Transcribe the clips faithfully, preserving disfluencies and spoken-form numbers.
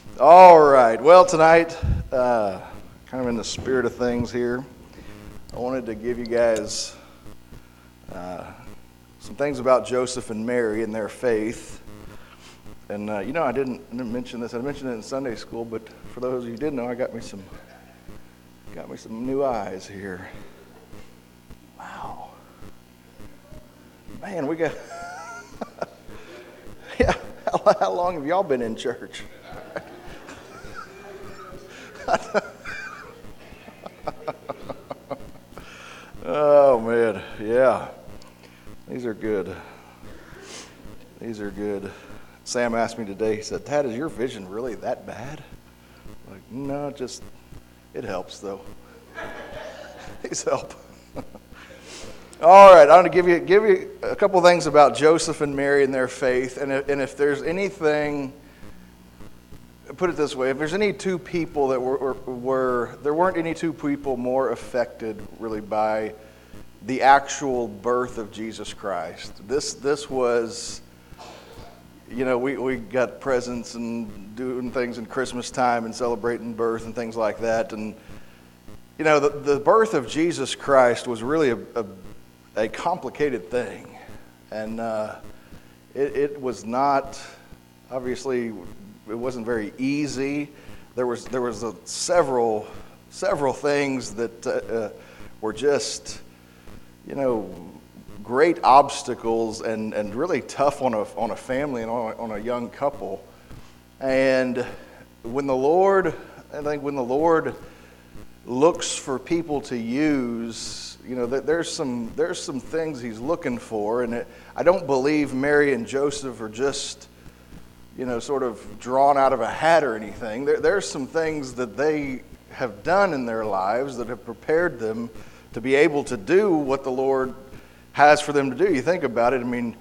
All right. Well, tonight, uh, kind of in the spirit of things here, I wanted to give you guys uh, some things about Joseph and Mary and their faith. And uh, you know, I didn't, I didn't mention this. I mentioned it in Sunday school, but for those of you who didn't know, I got me some, got me some new eyes here. Wow. Man, we got. Yeah. How, how long have y'all been in church? Oh man, yeah, these are good. These are good. Sam asked me today. He said, "Dad, is your vision really that bad?" I'm like, no, just it helps though. These help. All right, I want to give you give you a couple things about Joseph and Mary and their faith, and if, and if there's anything. Put it this way, if there's any two people that were, were, were, there weren't any two people more affected really by the actual birth of Jesus Christ. This this was, you know, we, we got presents and doing things in Christmas time and celebrating birth and things like that. And, you know, the, the birth of Jesus Christ was really a, a, a complicated thing. And uh, it, it was not, obviously, it wasn't very easy. There was there was a, several several things that uh, uh, were just, you know, great obstacles and, and really tough on a on a family and on a, on a young couple. And when the Lord, I think when the Lord looks for people to use, you know, there's some there's some things He's looking for, and it, I don't believe Mary and Joseph are just, you know, sort of drawn out of a hat or anything. There, there's some things that they have done in their lives that have prepared them to be able to do what the Lord has for them to do. You think about it, I mean,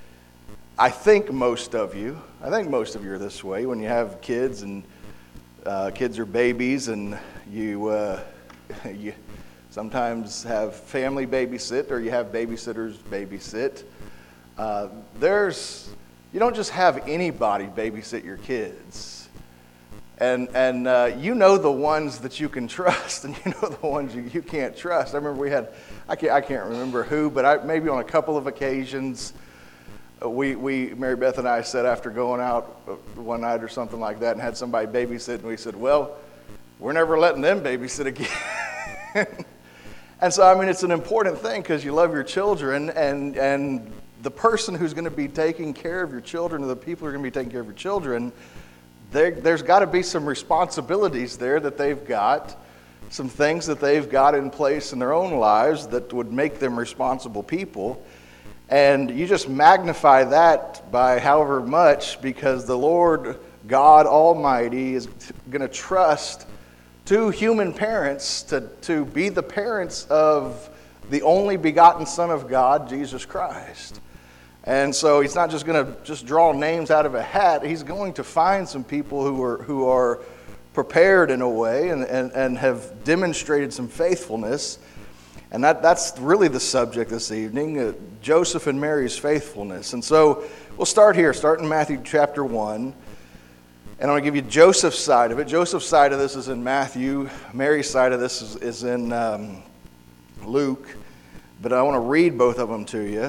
I think most of you, I think most of you are this way when you have kids and uh, kids are babies and you, uh, you sometimes have family babysit or you have babysitters babysit. Uh, there's You don't just have anybody babysit your kids. And and uh, you know the ones that you can trust, and you know the ones you, you can't trust. I remember we had, I can't, I can't remember who, but I, maybe on a couple of occasions, uh, we, we, Mary Beth and I said after going out one night or something like that and had somebody babysit, and we said, well, we're never letting them babysit again. And so, I mean, it's an important thing because you love your children, and and the person who's going to be taking care of your children, or the people who are going to be taking care of your children, there, there's got to be some responsibilities there that they've got, some things that they've got in place in their own lives that would make them responsible people. And you just magnify that by however much, because the Lord God Almighty is going to trust two human parents to, to be the parents of the only begotten Son of God, Jesus Christ. And so He's not just going to just draw names out of a hat. He's going to find some people who are who are prepared in a way and, and, and have demonstrated some faithfulness. And that, that's really the subject this evening, uh, Joseph and Mary's faithfulness. And so we'll start here, start in Matthew chapter one. And I'm going to give you Joseph's side of it. Joseph's side of this is in Matthew. Mary's side of this is, is in um, Luke. But I want to read both of them to you.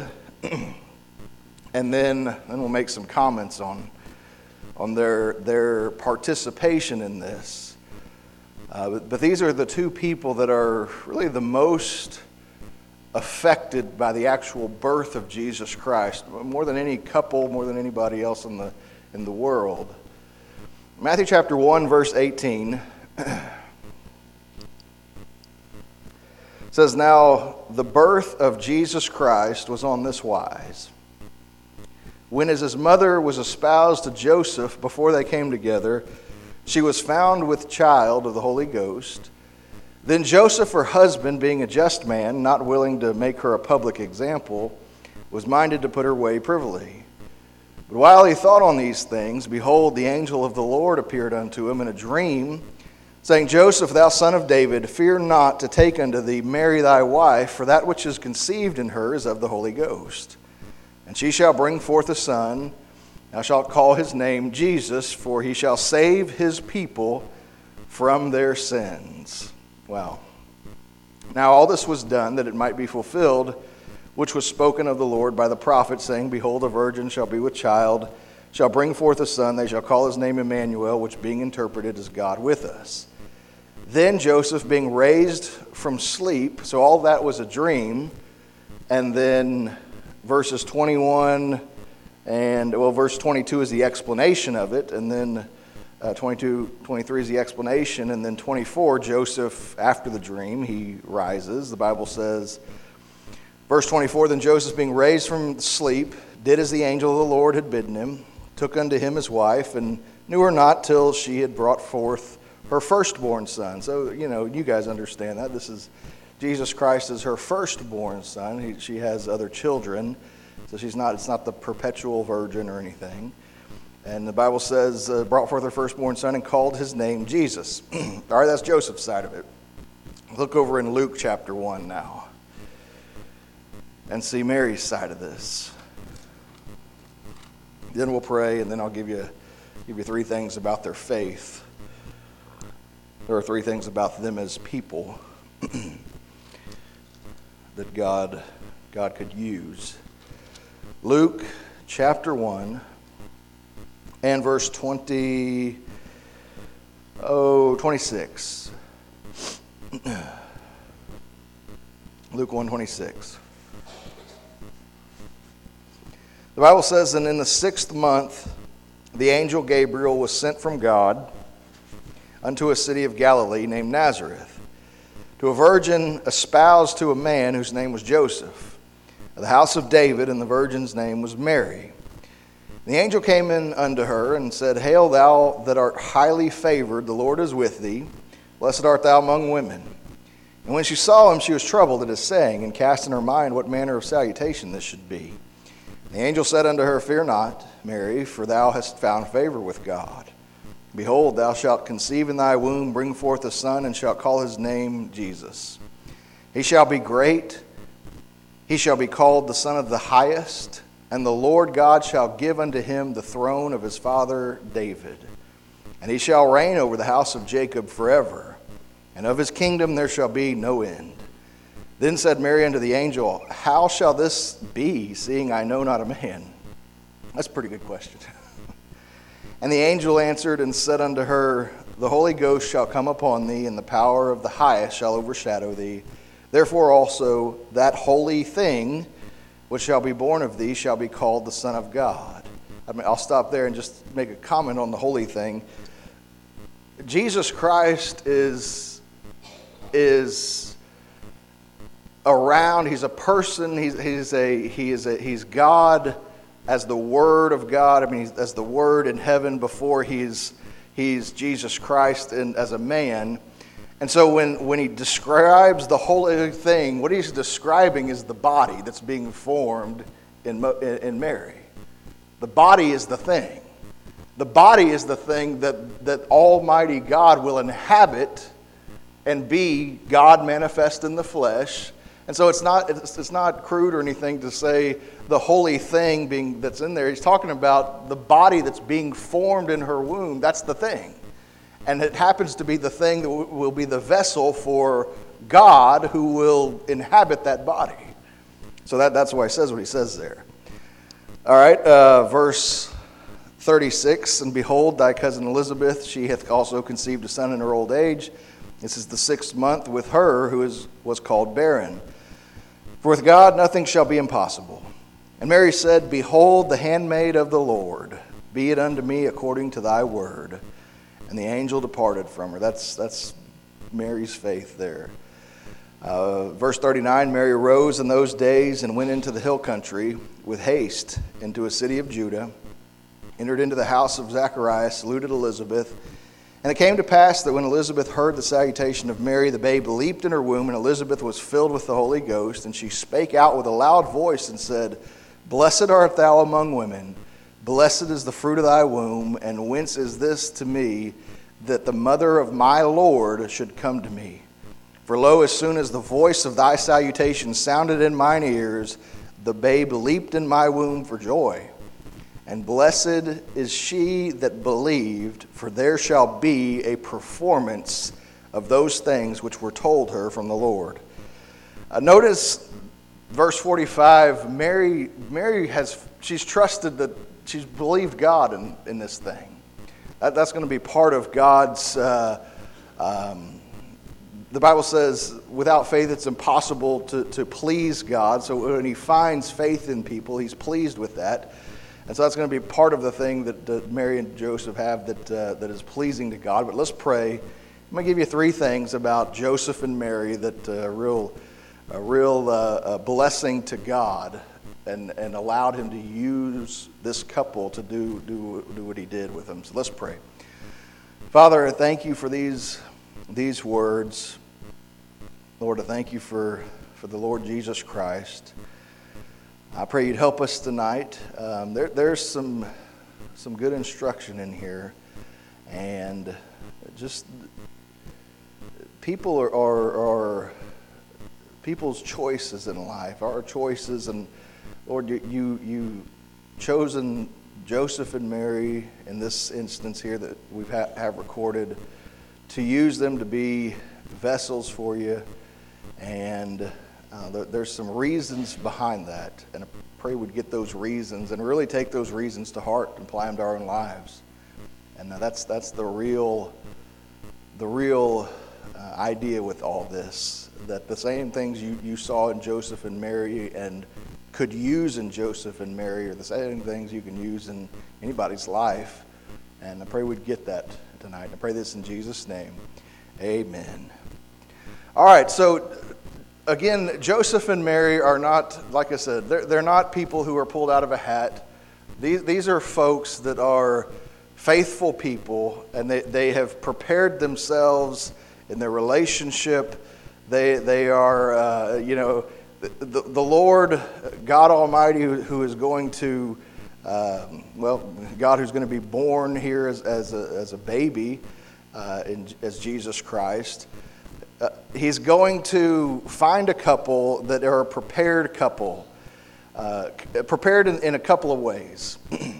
And then, then we'll make some comments on, on their, their participation in this. Uh, but, but these are the two people that are really the most affected by the actual birth of Jesus Christ, more than any couple, more than anybody else in the, in the world. Matthew chapter one, verse eighteen says, "Now the birth of Jesus Christ was on this wise. When as his mother was espoused to Joseph before they came together, she was found with child of the Holy Ghost. Then Joseph, her husband, being a just man, not willing to make her a public example, was minded to put her away privily. But while he thought on these things, behold, the angel of the Lord appeared unto him in a dream, saying, Joseph, thou son of David, fear not to take unto thee Mary thy wife, for that which is conceived in her is of the Holy Ghost. And she shall bring forth a son, Thou shalt call his name Jesus, for he shall save his people from their sins. Wow. Now all this was done that it might be fulfilled, which was spoken of the Lord by the prophet, saying, Behold, a virgin shall be with child, shall bring forth a son, they shall call his name Emmanuel, which being interpreted is God with us. Then Joseph, being raised from sleep, so all that was a dream, and then verses twenty-one and, well, verse twenty-two is the explanation of it, and then uh, twenty-two, twenty-three is the explanation, and then twenty-four, Joseph, after the dream, he rises. The Bible says, verse twenty-four, Then Joseph, being raised from sleep, did as the angel of the Lord had bidden him, took unto him his wife, and knew her not till she had brought forth her firstborn son. So, you know, you guys understand that. This is, Jesus Christ is her firstborn son. He, she has other children. So she's not, it's not the perpetual virgin or anything. And the Bible says, uh, brought forth her firstborn son and called his name Jesus. All right, that's Joseph's side of it. Look over in Luke chapter one now and see Mary's side of this. Then we'll pray, and then I'll give you, give you three things about their faith. There are three things about them as people that God, God could use. Luke chapter one and verse twenty, oh, twenty-six. Luke one twenty-six. The Bible says, And in the sixth month the angel Gabriel was sent from God unto a city of Galilee named Nazareth, to a virgin espoused to a man whose name was Joseph, of the house of David, and the virgin's name was Mary. The angel came in unto her and said, Hail, thou that art highly favored, the Lord is with thee. Blessed art thou among women. And when she saw him, she was troubled at his saying, and cast in her mind what manner of salutation this should be. The angel said unto her, Fear not, Mary, for thou hast found favor with God. Behold, thou shalt conceive in thy womb, bring forth a son, and shalt call his name Jesus. He shall be great. He shall be called the Son of the Highest, and the Lord God shall give unto him the throne of his father David. And he shall reign over the house of Jacob forever, and of his kingdom there shall be no end. Then said Mary unto the angel, How shall this be, seeing I know not a man? That's a pretty good question. And the angel answered and said unto her, The Holy Ghost shall come upon thee, and the power of the Highest shall overshadow thee. Therefore also that holy thing which shall be born of thee shall be called the Son of God. I mean, I'll stop there and just make a comment on the holy thing. Jesus Christ is, is around. He's a person. He's, he's, a, he is a, he's God as the Word of God. I mean, he's, as the Word in heaven before he's, he's Jesus Christ in, as a man. And so when, when he describes the holy thing, what he's describing is the body that's being formed in, in Mary. The body is the thing. The body is the thing that, that Almighty God will inhabit and be God manifest in the flesh. And so it's not, it's, it's not crude or anything to say the holy thing being that's in there. He's talking about the body that's being formed in her womb. That's the thing. And it happens to be the thing that will be the vessel for God who will inhabit that body. So that, that's why he says what he says there. All right, uh, verse thirty-six, And behold, thy cousin Elizabeth, she hath also conceived a son in her old age. This is the sixth month with her who is was called barren. For with God nothing shall be impossible. And Mary said, Behold, the handmaid of the Lord, be it unto me according to thy word. And the angel departed from her. That's that's Mary's faith there. Uh, verse thirty-nine, Mary arose in those days and went into the hill country with haste into a city of Judah, entered into the house of Zacharias, saluted Elizabeth. And it came to pass that when Elizabeth heard the salutation of Mary, the babe leaped in her womb, and Elizabeth was filled with the Holy Ghost. And she spake out with a loud voice and said, Blessed art thou among women, blessed is the fruit of thy womb, and whence is this to me, that the mother of my Lord should come to me? For lo, as soon as the voice of thy salutation sounded in mine ears, the babe leaped in my womb for joy. And blessed is she that believed, for there shall be a performance of those things which were told her from the Lord. Uh, notice verse forty-five, Mary Mary has, she's trusted that, she's believed God in, in this thing. That, that's going to be part of God's, uh, um, the Bible says, without faith it's impossible to, to please God. So when he finds faith in people, he's pleased with that. And so that's going to be part of the thing that, that Mary and Joseph have that uh, that is pleasing to God. But let's pray. I'm going to give you three things about Joseph and Mary that are uh, real, a real uh, a blessing to God, and, and allowed him to use this couple to do, do, do what he did with them. So let's pray. Father, I thank you for these, these words. Lord, I thank you for, for the Lord Jesus Christ. I pray you'd help us tonight. Um, there, there's some some good instruction in here, and just people are, are, are people's choices in life, our choices, and Lord, you you you chosen Joseph and Mary in this instance here that we ha- have recorded to use them to be vessels for you, and Uh, there, there's some reasons behind that, and I pray we'd get those reasons and really take those reasons to heart and apply them to our own lives. And uh, that's that's the real, the real uh, idea with all this. That the same things you, you saw in Joseph and Mary and could use in Joseph and Mary are the same things you can use in anybody's life. And I pray we'd get that tonight. I pray this in Jesus' name. Amen. All right, so again, Joseph and Mary are not, like I said, they're, they're not people who are pulled out of a hat. These, these are folks that are faithful people, and they, they have prepared themselves in their relationship. They, they are, uh, you know, the, the Lord, God Almighty, who, who is going to, um, well, God who's going to be born here as, as, a, as a baby, uh, in, as Jesus Christ. Uh, he's going to find a couple that are a prepared couple, uh, prepared in, in a couple of ways.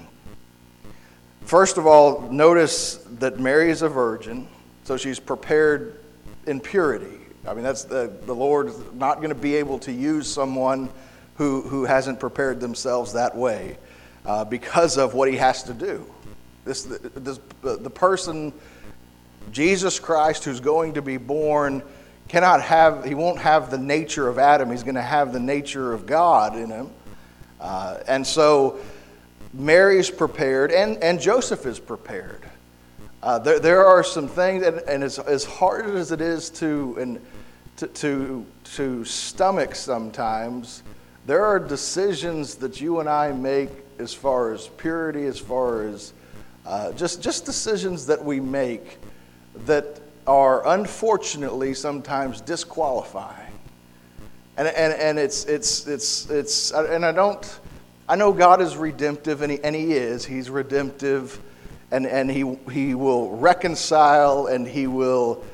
First of all, notice that Mary is a virgin, so she's prepared in purity. I mean, that's the, the Lord's not going to be able to use someone who, who hasn't prepared themselves that way uh, because of what he has to do. This, this the person, Jesus Christ, who's going to be born, cannot have, he won't have the nature of Adam. He's going to have the nature of God in him. Uh, and so Mary's prepared, and, and Joseph is prepared. Uh, there, there are some things, and, and as, as hard as it is to, and to, to, to stomach sometimes, there are decisions that you and I make as far as purity, as far as uh, just, just decisions that we make that are unfortunately sometimes disqualifying, and and and it's it's it's it's and I don't, I know God is redemptive, and he and he is he's redemptive, and and he he will reconcile, and he will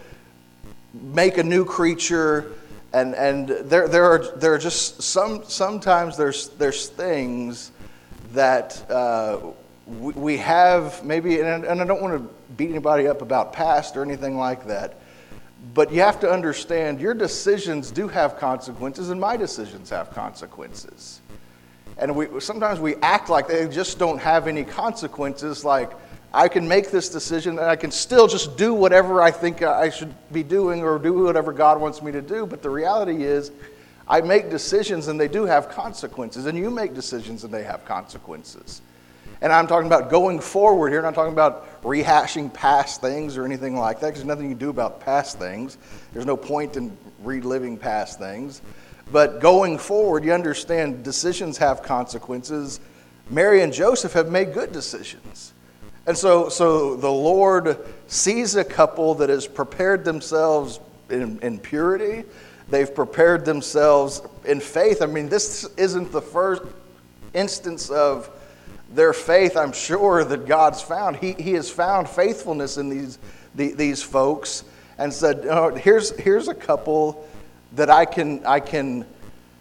make a new creature, and and there there are there are just some sometimes there's there's things that uh, we, we have maybe, and, and I don't want to beat anybody up about past or anything like that, but you have to understand your decisions do have consequences, and my decisions have consequences. And we sometimes we act like they just don't have any consequences, like I can make this decision and I can still just do whatever I think I should be doing or do whatever God wants me to do. But the reality is I make decisions and they do have consequences, and you make decisions and they have consequences. And I'm talking about going forward here, and I'm talking about rehashing past things or anything like that, because there's nothing you can do about past things. There's no point in reliving past things. But going forward, you understand decisions have consequences. Mary and Joseph have made good decisions. And so, so the Lord sees a couple that has prepared themselves in, in purity. They've prepared themselves in faith. I mean, this isn't the first instance of their faith, I'm sure, that God's found. He, he has found faithfulness in these the, these folks, and said, oh, here's here's a couple that I can I can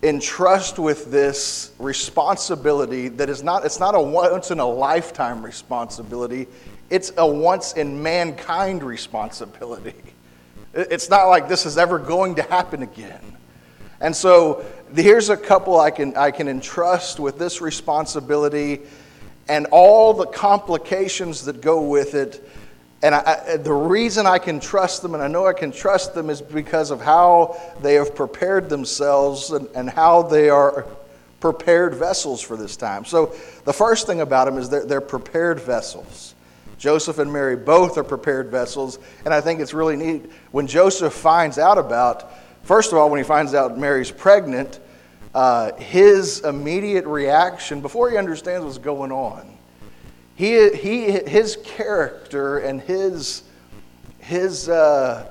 entrust with this responsibility that is not, it's not a once in a lifetime responsibility, it's a once in mankind responsibility. It's not like this is ever going to happen again. And so here's a couple I can I can entrust with this responsibility and all the complications that go with it. And I, I, the reason I can trust them, and I know I can trust them, is because of how they have prepared themselves and, and how they are prepared vessels for this time. So the first thing about them is they're, they're prepared vessels. Joseph and Mary both are prepared vessels, and I think it's really neat. When Joseph finds out about, first of all, when he finds out Mary's pregnant, uh, his immediate reaction, before he understands what's going on, He, he, his character and his, his uh,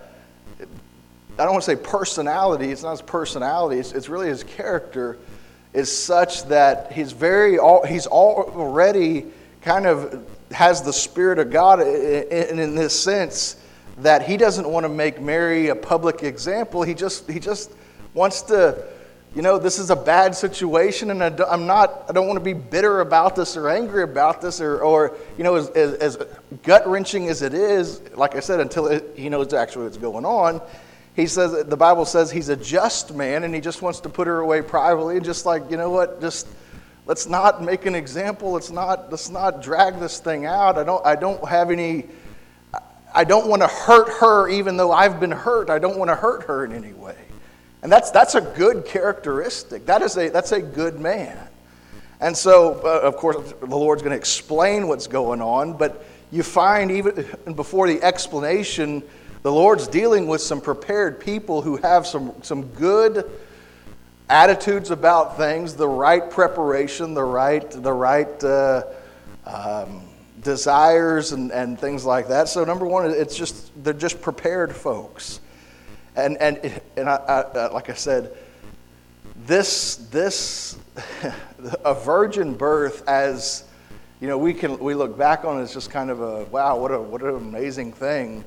I don't want to say personality, it's not his personality, it's, it's really his character, is such that he's very, he's already kind of has the Spirit of God in, in this sense that he doesn't want to make Mary a public example. He just, he just wants to, you know, this is a bad situation, and I, I'm not, I don't want to be bitter about this or angry about this, or, or you know, as, as, as gut-wrenching as it is, like I said, until it, he knows actually what's going on, he says, the Bible says he's a just man, and he just wants to put her away privately, and just like, you know what, just, let's not make an example, let's not, let's not drag this thing out. I don't, I don't have any, I don't want to hurt her, even though I've been hurt. I don't want to hurt her in any way. And that's that's a good characteristic. That is a that's a good man. And so, uh, of course, the Lord's going to explain what's going on. But you find even before the explanation, the Lord's dealing with some prepared people who have some some good attitudes about things, the right preparation, the right the right uh, um, desires, and, and things like that. So, number one, it's just they're just prepared folks. And and and I, I, like I said, this this a virgin birth, as you know, we can we look back on it as just kind of a wow, what a what an amazing thing.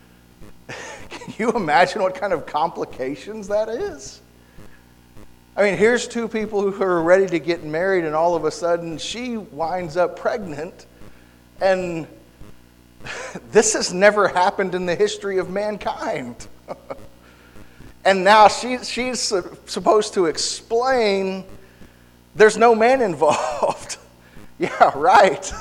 Can you imagine what kind of complications that is? I mean, here's two people who are ready to get married, and all of a sudden she winds up pregnant, and this has never happened in the history of mankind. And now she, she's supposed to explain there's no man involved. Yeah, right.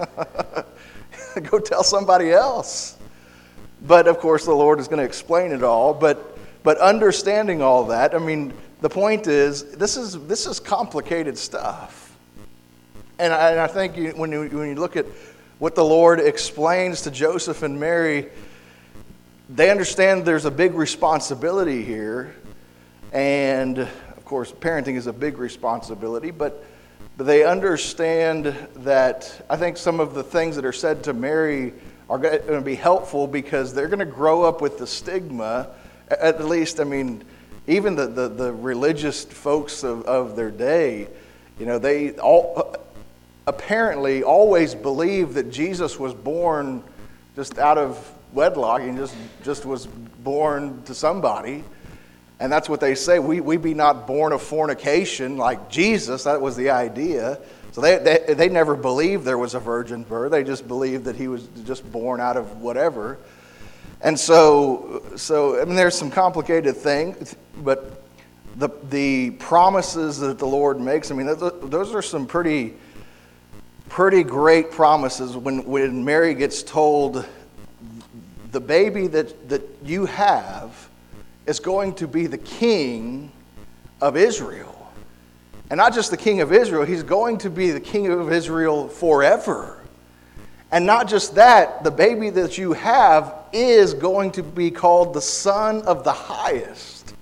Go tell somebody else. But of course the Lord is going to explain it all. But but understanding all that, I mean, the point is this is this is complicated stuff. And I, and I think you, when you when you look at what the Lord explains to Joseph and Mary, they understand there's a big responsibility here, and of course parenting is a big responsibility, but, but they understand that I think some of the things that are said to Mary are going to be helpful because they're going to grow up with the stigma, at least, I mean, even the, the, the religious folks of, of their day, you know, they all apparently always believed that Jesus was born just out of wedlock and just, just was born to somebody. And that's what they say. We, we be not born of fornication like Jesus. That was the idea. So they, they they never believed there was a virgin birth. They just believed that he was just born out of whatever. And so, so I mean, there's some complicated things, but the the promises that the Lord makes, I mean, those, those are some pretty, pretty great promises. When, when Mary gets told, the baby that, that you have is going to be the king of Israel. And not just the king of Israel, he's going to be the king of Israel forever. And not just that, the baby that you have is going to be called the Son of the Highest.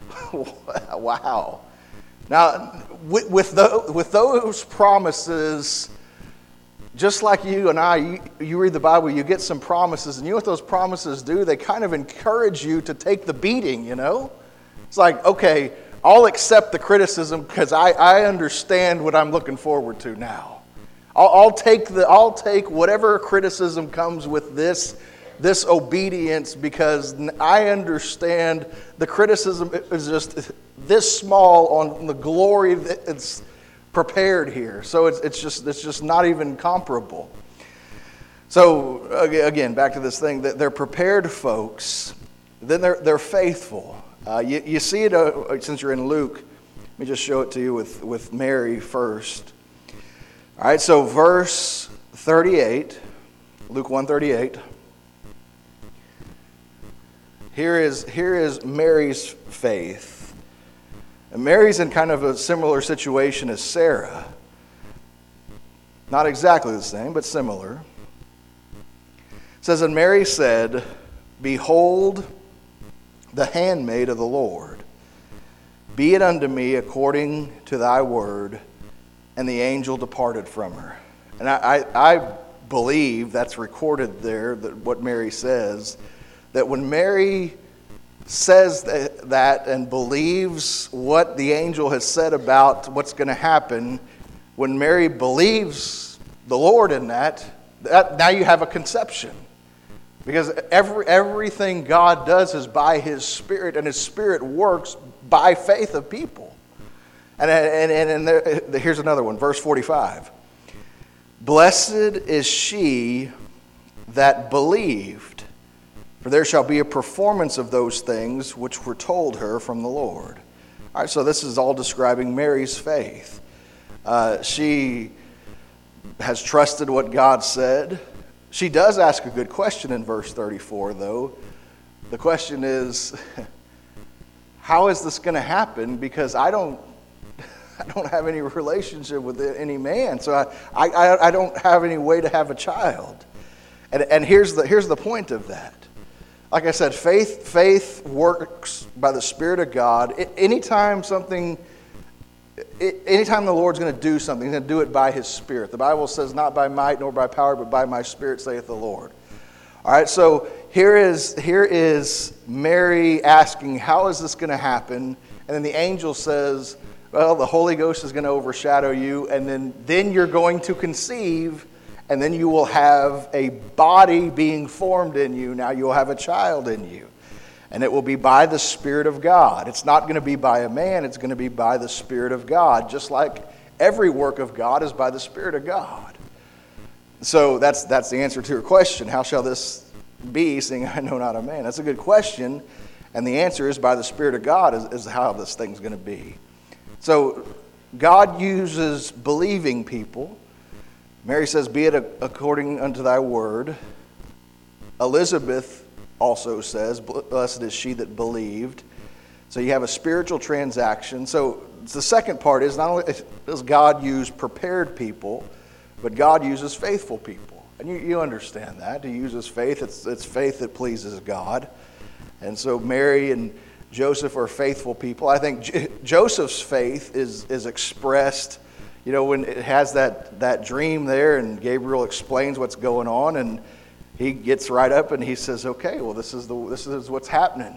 Wow. Now, with, with, the, with those promises, just like you and I, you, you read the Bible, you get some promises, and you know what those promises do? They kind of encourage you to take the beating, you know? It's like, okay, I'll accept the criticism because I, I understand what I'm looking forward to now. I'll, I'll take the I'll take whatever criticism comes with this, this obedience because I understand the criticism is just this small on the glory that's prepared here. So it's it's just it's just not even comparable. So again, back to this thing, that they're prepared folks, then they're they're faithful. Uh, you, you see it uh, since you're in Luke. Let me just show it to you with, with Mary first. All right, so verse thirty-eight, Luke one thirty-eight. Here is here is Mary's faith. And Mary's in kind of a similar situation as Sarah. Not exactly the same, but similar. It says, and Mary said, behold, the handmaid of the Lord. Be it unto me according to thy word. And the angel departed from her. And I, I, I believe that's recorded there, that what Mary says, that when Mary says that, that and believes what the angel has said about what's going to happen, when Mary believes the Lord in that, that, now you have a conception. Because every everything God does is by His Spirit, and His Spirit works by faith of people. And, and, and, and there, here's another one, verse forty-five. Blessed is she that believed, for there shall be a performance of those things which were told her from the Lord. All right, so this is all describing Mary's faith. Uh, she has trusted what God said. She does ask a good question in verse thirty-four, though. The question is, how is this going to happen? Because I don't, I don't have any relationship with any man, so I, I, I don't have any way to have a child. And, and here's the here's the point of that. Like I said, faith faith works by the Spirit of God. It, anytime something, it, anytime the Lord's going to do something, He's going to do it by His Spirit. The Bible says, not by might nor by power, but by my Spirit, saith the Lord. All right, so here is here is Mary asking, how is this going to happen? And then the angel says, well, the Holy Ghost is going to overshadow you, and then, then you're going to conceive, and then you will have a body being formed in you. Now you'll have a child in you. And it will be by the Spirit of God. It's not going to be by a man, it's going to be by the Spirit of God, just like every work of God is by the Spirit of God. So that's that's the answer to your question. How shall this be, seeing I know not a man? That's a good question. And the answer is by the Spirit of God is, is how this thing's going to be. So God uses believing people. Mary says, be it according unto thy word. Elizabeth also says, blessed is she that believed. So you have a spiritual transaction. So the second part is, not only does God use prepared people, but God uses faithful people. And you, you understand that. He uses faith. It's, it's faith that pleases God. And so Mary and Joseph are faithful people. I think J- Joseph's faith is, is expressed, you know, when it has that, that dream there and Gabriel explains what's going on, and he gets right up and he says, okay, well, this is the this is what's happening.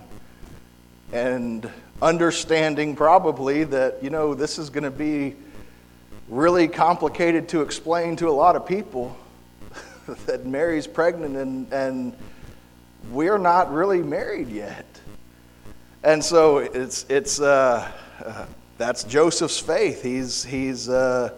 And understanding probably that, you know, this is going to be really complicated to explain to a lot of people, that Mary's pregnant and, and we're not really married yet. And so it's it's uh, uh, that's Joseph's faith. He's he's uh,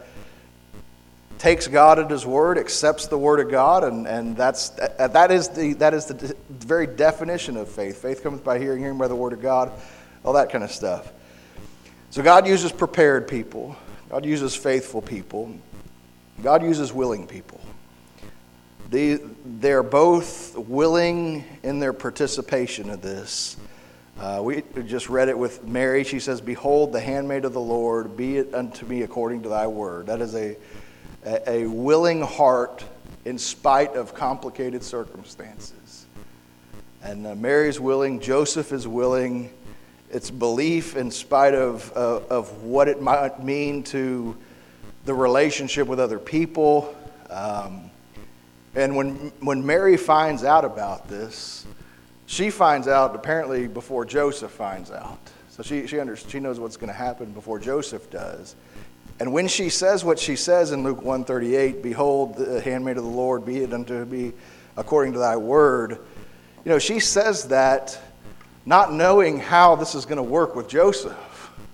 takes God at His word, accepts the word of God, and, and that's that is the that is the very definition of faith. Faith cometh by hearing, hearing by the word of God, all that kind of stuff. So God uses prepared people. God uses faithful people. God uses willing people. They they're both willing in their participation of this. Uh, we just read it with Mary. She says, behold, the handmaid of the Lord, be it unto me according to thy word. That is a, a, a willing heart in spite of complicated circumstances. And uh, Mary's willing, Joseph is willing. It's belief in spite of, uh, of what it might mean to the relationship with other people. Um, and when when Mary finds out about this, she finds out apparently before Joseph finds out. So she she, under, she knows what's going to happen before Joseph does. And when she says what she says in Luke one thirty-eight, behold, the handmaid of the Lord, be it unto me according to thy word. You know, she says that not knowing how this is going to work with Joseph.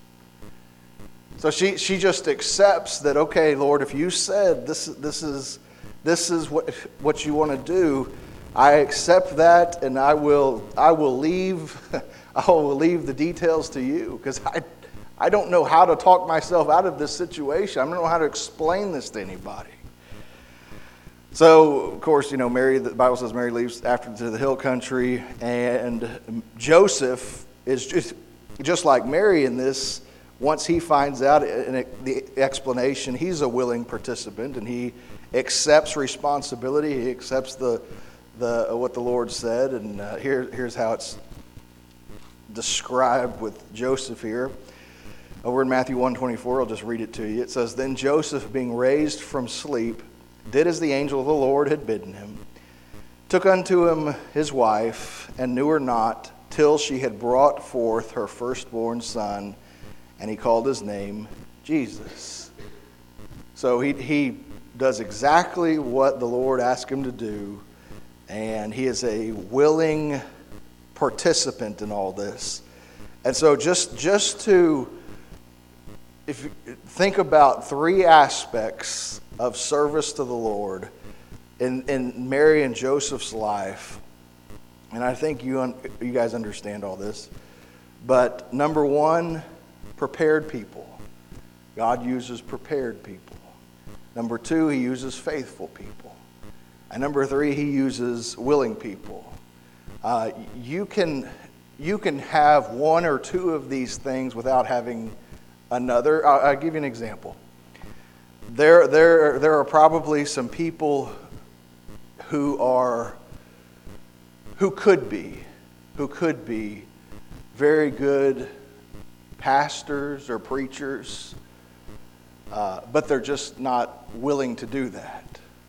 So she, she just accepts that, okay, Lord, if you said this, this is, this is what, what you want to do, I accept that, and I will, I will leave, I will leave the details to you, because I, I don't know how to talk myself out of this situation. I don't know how to explain this to anybody. So, of course, you know, Mary, the Bible says Mary leaves after to the hill country, and Joseph is just, just like Mary in this. Once he finds out the explanation, he's a willing participant, and he accepts responsibility. He accepts the the what the Lord said, and uh, here here's how it's described with Joseph here. Over in Matthew one twenty-four, I'll just read it to you. It says, "Then Joseph, being raised from sleep, did as the angel of the Lord had bidden him, took unto him his wife, and knew her not, till she had brought forth her firstborn son, and he called his name Jesus." So he he does exactly what the Lord asked him to do, and he is a willing participant in all this. And so just just to if you think about three aspects of service to the Lord in, in Mary and Joseph's life, and I think you un, you guys understand all this, but number one, prepared people. God uses prepared people. Number two, he uses faithful people. And number three, he uses willing people. Uh, you can you can have one or two of these things without having another. I'll, I'll give you an example. There, there, there are probably some people who are who could be who could be very good pastors or preachers, uh, but they're just not willing to do that.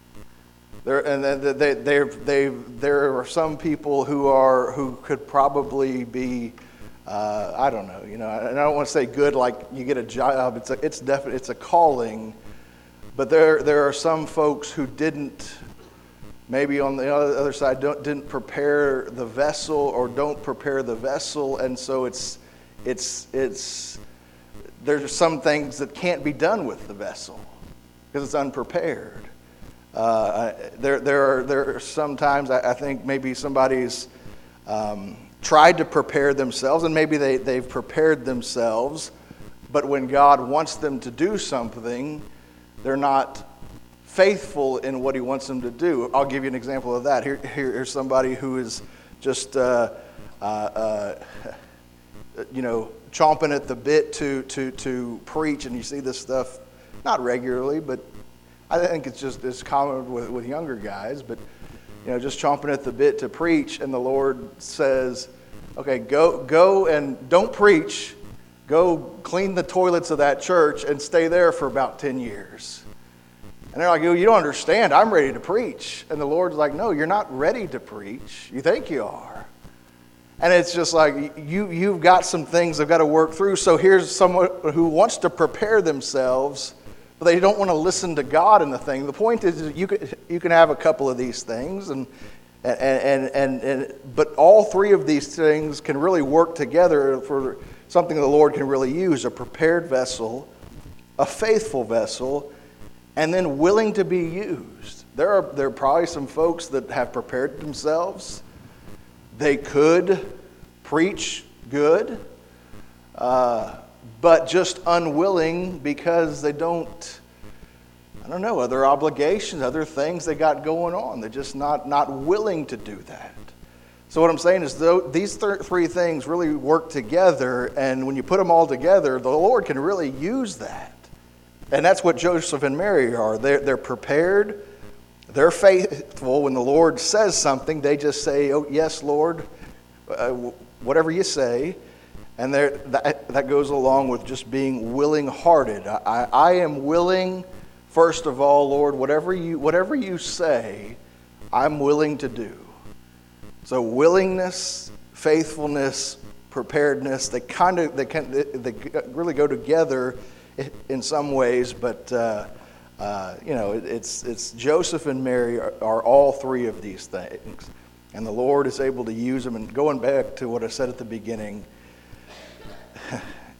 There and they, they, they, they, there are some people who are who could probably be, uh, I don't know, you know, and I don't want to say good like you get a job. It's a, it's definitely it's a calling, but there there are some folks who didn't. Maybe on the other side, don't, didn't prepare the vessel or don't prepare the vessel, and so it's It's it's there's some things that can't be done with the vessel because it's unprepared. Uh, there there are there are sometimes I, I think maybe somebody's um, tried to prepare themselves, and maybe they they've prepared themselves, but when God wants them to do something, they're not faithful in what He wants them to do. I'll give you an example of that. Here, here here's somebody who is just. Uh, uh, uh, you know, chomping at the bit to, to, to preach, and you see this stuff, not regularly, but I think it's just as common with, with younger guys, but, you know, just chomping at the bit to preach, and the Lord says, okay, go go and don't preach, go clean the toilets of that church and stay there for about ten years. And they're like, you don't understand, I'm ready to preach. And the Lord's like, no, you're not ready to preach. You think you are. And it's just like, you, you've got some things they've got to work through. So here's someone who wants to prepare themselves, but they don't want to listen to God in the thing. The point is that you can, you can have a couple of these things, and, and, and, and, and but all three of these things can really work together for something the Lord can really use: a prepared vessel, a faithful vessel, and then willing to be used. There are, there are probably some folks that have prepared themselves. They could preach good, uh, but just unwilling because they don't, I don't know, other obligations, other things they got going on. They're just not, not willing to do that. So what I'm saying is though, these th- three things really work together, and when you put them all together, the Lord can really use that. And that's what Joseph and Mary are. They're, they're prepared. They're faithful. When the Lord says something, they just say, oh, yes, Lord, uh, whatever you say. And that, that goes along with just being willing-hearted. I, I am willing, first of all, Lord, whatever you, whatever you say, I'm willing to do. So willingness, faithfulness, preparedness, they kind of they can they really go together in some ways, but uh, uh, you know, it's it's Joseph and Mary are, are all three of these things, and the Lord is able to use them. And going back to what I said at the beginning,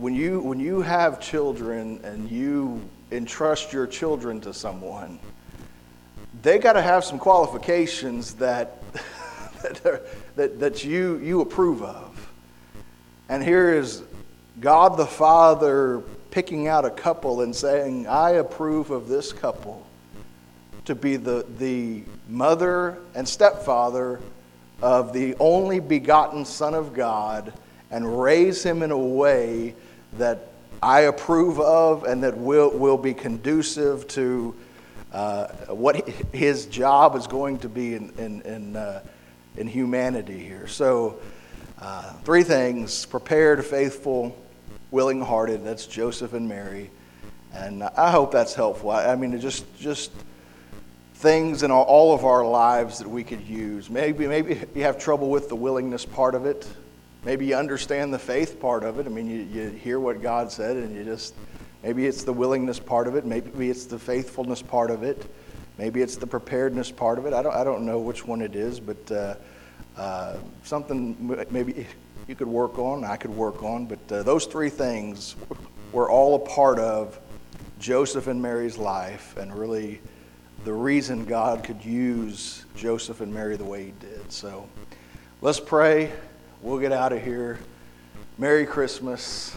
when you when you have children and you entrust your children to someone, they got to have some qualifications that that, are, that that you you approve of. And here is God the Father picking out a couple and saying, I approve of this couple to be the the mother and stepfather of the only begotten Son of God, and raise him in a way that I approve of and that will, will be conducive to uh, what his job is going to be in, in, in, uh, in humanity here. So, uh, three things: prepared, faithful, willing-hearted. That's Joseph and Mary. And I hope that's helpful. I, I mean, just just things in all, all of our lives that we could use. Maybe, maybe you have trouble with the willingness part of it. Maybe you understand the faith part of it. I mean, you, you hear what God said and you just, maybe it's the willingness part of it. Maybe it's the faithfulness part of it. Maybe it's the preparedness part of it. I don't, I don't know which one it is, but uh, uh, something maybe you could work on, I could work on. But uh, those three things were all a part of Joseph and Mary's life, and really the reason God could use Joseph and Mary the way he did. So let's pray. We'll get out of here. Merry Christmas.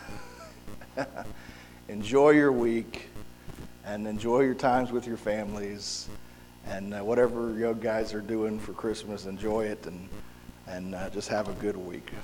Enjoy your week, and enjoy your times with your families. And uh, whatever you guys are doing for Christmas, enjoy it, and, and uh, just have a good week.